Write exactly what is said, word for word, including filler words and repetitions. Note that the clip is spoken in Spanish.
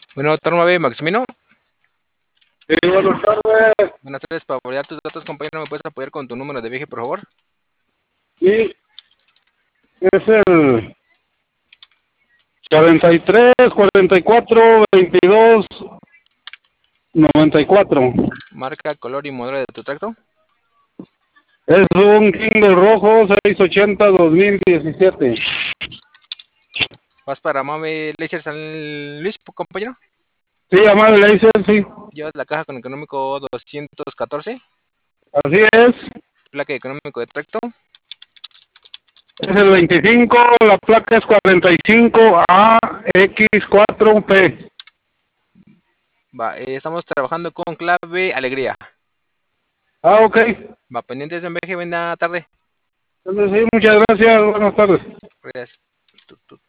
Bueno, turno B, Maximino. Sí, buenas tardes. Buenas tardes, para validar tus datos, compañero, ¿me puedes apoyar con tu número de viaje, por favor? Sí, es el cuarenta y tres, cuarenta y cuatro, veintidós, noventa y cuatro. Marca, color y modelo de tu tracto. Es un Kindle rojo seiscientos ochenta dos mil diecisiete. Vas para Mame Laser San Luis, compañero. Sí, amable Laser, sí. Llevas la caja con económico doscientos catorce. Así es. Placa económico de tracto. Es el veinticinco, la placa es cuarenta y cinco A X cuatro P. Va, eh, estamos trabajando con clave alegría. Ah, ok. Va, pendientes de un viaje, buena tarde. Entonces, sí, muchas gracias. Buenas tardes. Gracias. Tu, tu,